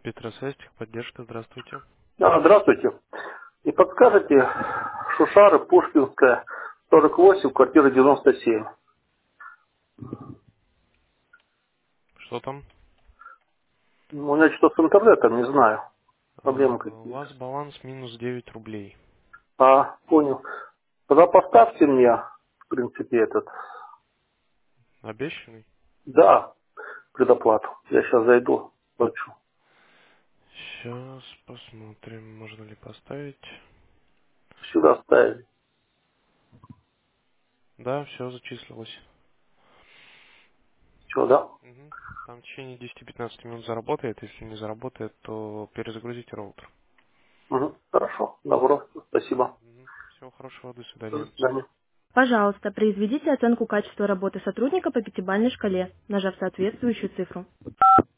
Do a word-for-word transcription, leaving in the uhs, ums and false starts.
Петросвязь, техподдержка, здравствуйте. А, здравствуйте. Не подскажете, Шушары, Пушкинская, сорок восемь, квартира девяносто семь. Что там? Ну, у меня что-то с интернетом, не знаю. Э, Проблемы У какие-то. вас баланс минус девять рублей. А, понял. Тогда поставьте мне, в принципе, этот. Обещанный? Да, предоплату. Я сейчас зайду, плачу. Сейчас посмотрим, можно ли поставить. Сюда ставили. Да, все зачислилось. Что, да? Мгм. Там в течение десяти-пятнадцати минут заработает. Если не заработает, то перезагрузите роутер. Угу. Хорошо, добро, спасибо. Мгм. Всего хорошего, до До свидания. свидания. Пожалуйста, произведите оценку качества работы сотрудника по пятибалльной шкале, нажав соответствующую цифру.